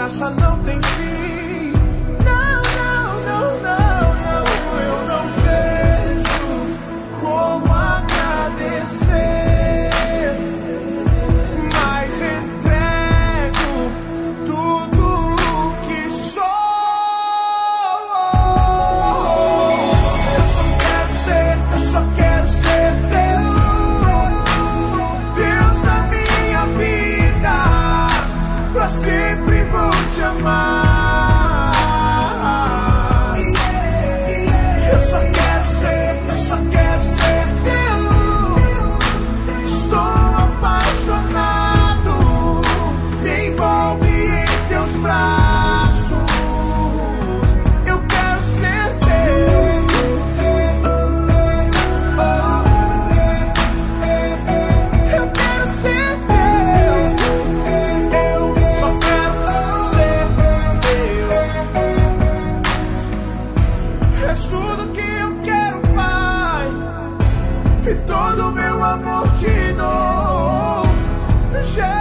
graça não tem fim. Não, não, não, não, não. Eu não vejo como agradecer, mas entrego tudo que sou. Eu só quero ser teu, Deus na minha vida, pra sempre vou te amar. Eu só quero ser teu. Estou apaixonado, me envolve em teus braços. Eu quero ser teu. Eu quero ser teu. Eu só quero ser teu. És tudo que eu quero, Pai, e todo meu amor te dou.